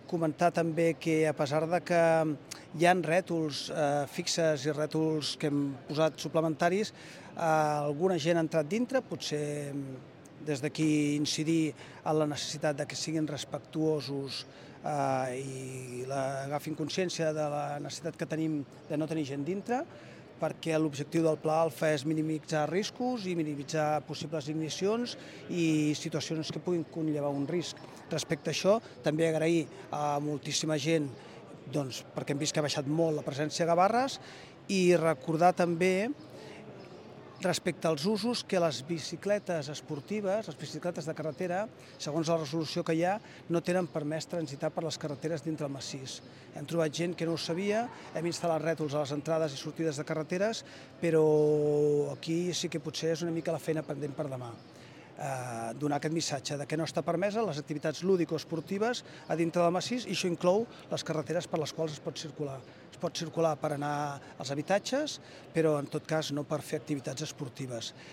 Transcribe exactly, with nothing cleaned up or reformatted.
comentar també que, a pesar de que hi ha rètols eh, fixes i rètols que hem posat suplementaris, eh, alguna gent ha entrat dintre, potser des d'aquí incidir en la necessitat de que siguin respectuosos eh, i la, agafin consciència de la necessitat que tenim de no tenir gent dintre, perquè l'objectiu del Pla Alfa és minimitzar riscos i minimitzar possibles ignicions i situacions que puguin conllevar un risc. Respecte a això, també agrair a moltíssima gent, doncs, perquè hem vist que ha baixat molt la presència de gavarres, i recordar també, respecte als usos, que les bicicletes esportives, les bicicletes de carretera, segons la resolució que hi ha, no tenen permès transitar per les carreteres dintre el massís. Hem trobat gent que no ho sabia, hem instal·lat rètols a les entrades i sortides de carreteres, però aquí sí que potser és una mica la feina pendent per demà. Eh, donar aquest missatge de que no està permesa les activitats lúdico-esportives a dintre del massís, i això inclou les carreteres per les quals es pot circular. Es pot circular per anar als habitatges, però en tot cas no per fer activitats esportives.